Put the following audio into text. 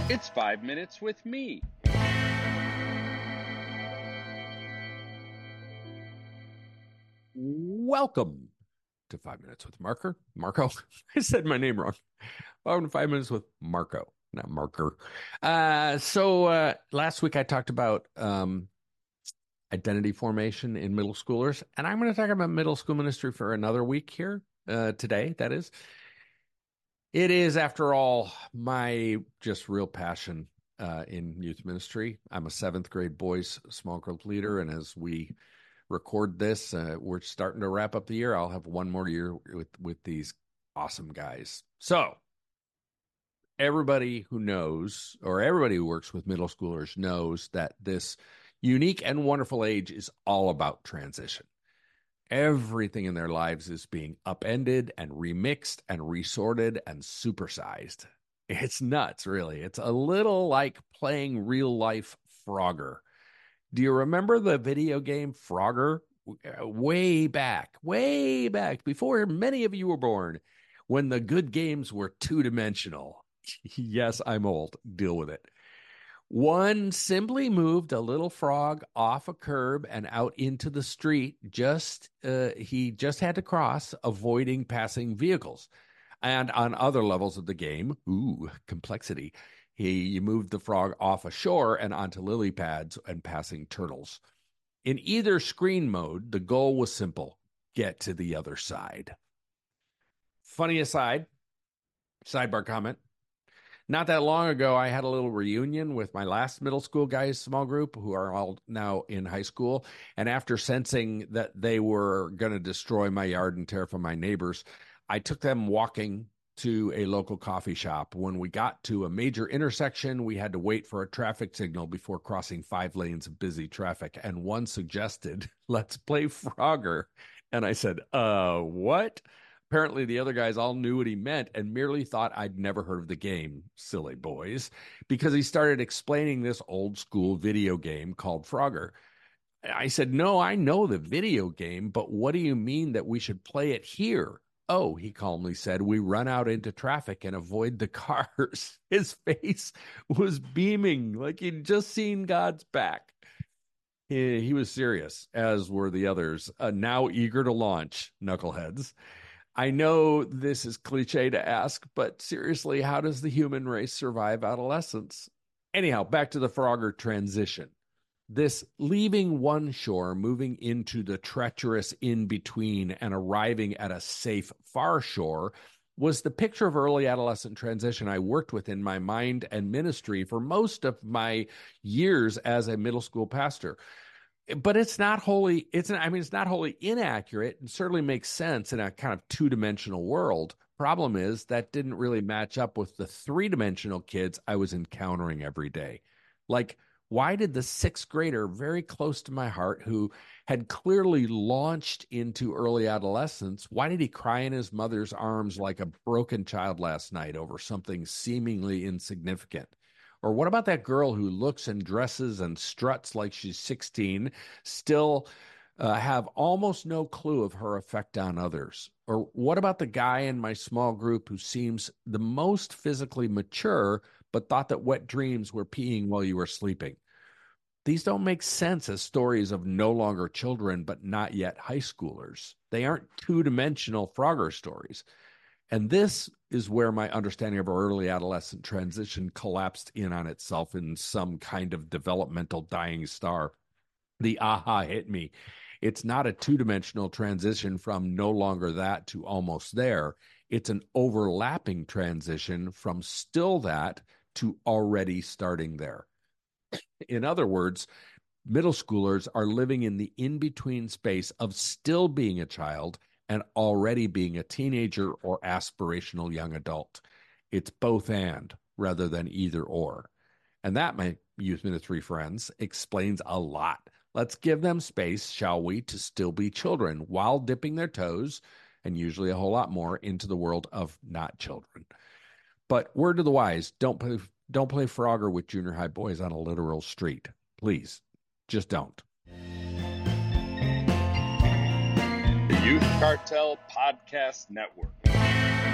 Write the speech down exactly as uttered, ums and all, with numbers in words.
It's five minutes with me. Welcome to Five Minutes with Marker. Marco. I said my name wrong. Welcome to Five Minutes with Marco, not Marker. Uh, so uh, last week I talked about um, identity formation in middle schoolers, and I'm going to talk about middle school ministry for another week here uh, today. That is, it is, after all, my just real passion uh, in youth ministry. I'm a seventh grade boys small group leader, and as we record this, uh, we're starting to wrap up the year. I'll have one more year with with these awesome guys. So everybody who knows, or everybody who works with middle schoolers knows that this unique and wonderful age is all about transition. Everything in their lives is being upended and remixed and resorted and supersized. It's nuts, really. It's a little like playing real life Frogger. Do you remember the video game Frogger? Way back, way back, before many of you were born, when the good games were two-dimensional. Yes, I'm old. Deal with it. One simply moved a little frog off a curb and out into the street. Just uh, he just had to cross, avoiding passing vehicles. And on other levels of the game, ooh, complexity, he you moved the frog off a shore and onto lily pads and passing turtles. In either screen mode, the goal was simple: get to the other side. Funny aside, sidebar comment. Not that long ago, I had a little reunion with my last middle school guys small group who are all now in high school. And after sensing that they were going to destroy my yard and terrify my neighbors, I took them walking to a local coffee shop. When we got to a major intersection, we had to wait for a traffic signal before crossing five lanes of busy traffic. And one suggested, let's play Frogger. And I said, uh, what? Apparently, the other guys all knew what he meant and merely thought I'd never heard of the game, silly boys, because he started explaining this old school video game called Frogger. I said, no, I know the video game, but what do you mean that we should play it here? Oh, he calmly said, we run out into traffic and avoid the cars. His face was beaming like he'd just seen God's back. He, he was serious, as were the others, uh, now eager to launch, knuckleheads. I know this is cliche to ask, but seriously, how does the human race survive adolescence? Anyhow, back to the Frogger transition. This leaving one shore, moving into the treacherous in between, and arriving at a safe far shore was the picture of early adolescent transition I worked with in my mind and ministry for most of my years as a middle school pastor. But it's not wholly, it's, I mean, it's not wholly inaccurate, and certainly makes sense in a kind of two-dimensional world. Problem is that didn't really match up with the three-dimensional kids I was encountering every day. Like, why did the sixth grader very close to my heart, who had clearly launched into early adolescence, why did he cry in his mother's arms like a broken child last night over something seemingly insignificant? Or what about that girl who looks and dresses and struts like she's sixteen, still uh, have almost no clue of her effect on others? Or what about the guy in my small group who seems the most physically mature, but thought that wet dreams were peeing while you were sleeping? These don't make sense as stories of no longer children, but not yet high schoolers. They aren't two-dimensional Frogger stories. And this is where my understanding of early adolescent transition collapsed in on itself in some kind of developmental dying star. The aha hit me. It's not a two-dimensional transition from no longer that to almost there. It's an overlapping transition from still that to already starting there. In other words, middle schoolers are living in the in-between space of still being a child and already being a teenager or aspirational young adult. It's both and rather than either or. And that, my youth ministry friends, explains a lot. Let's give them space, shall we, to still be children while dipping their toes, and usually a whole lot more, into the world of not children. But word to the wise, don't play, don't play Frogger with junior high boys on a literal street. Please, just don't. The Youth Cartel Podcast Network.